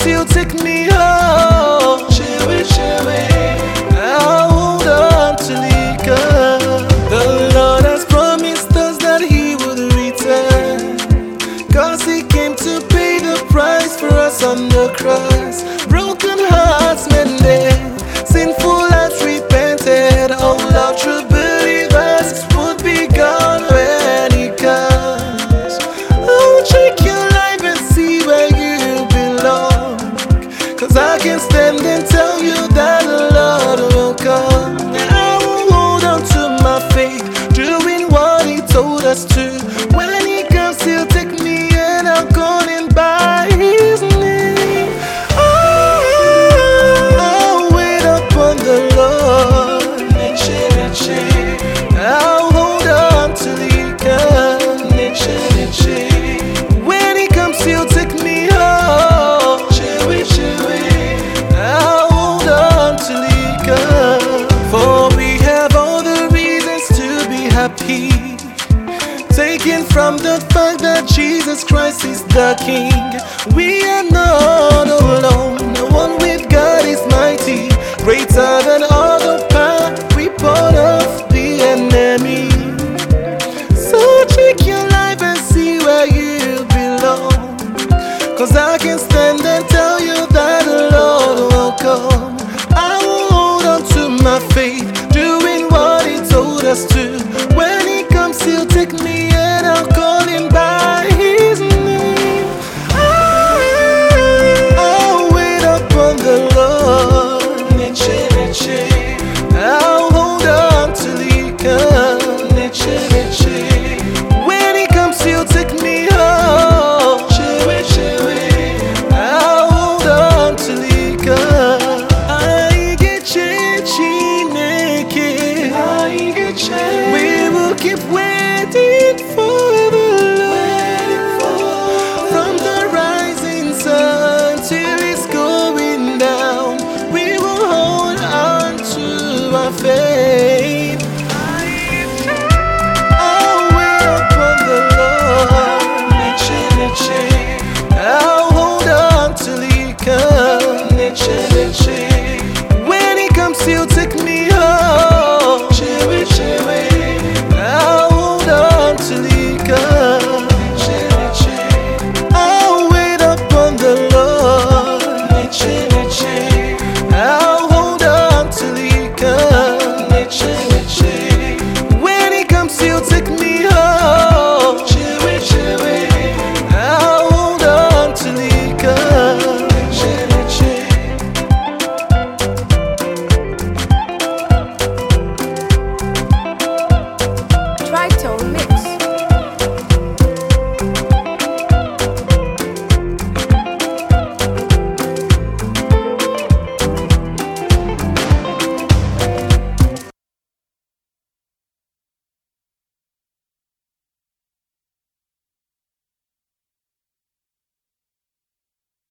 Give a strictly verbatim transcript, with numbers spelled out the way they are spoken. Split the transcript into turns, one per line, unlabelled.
promise you'll take me home.
Chewy, chewy.
I hold on to liquor. The Lord has promised us that He would return, 'cause He came to pay the price for us on the cross. Broken hearts mended, sinful hearts repented. Oh Lord, true believers would be gone when He comes. Oh, check your life and see where you belong, 'cause I can't stay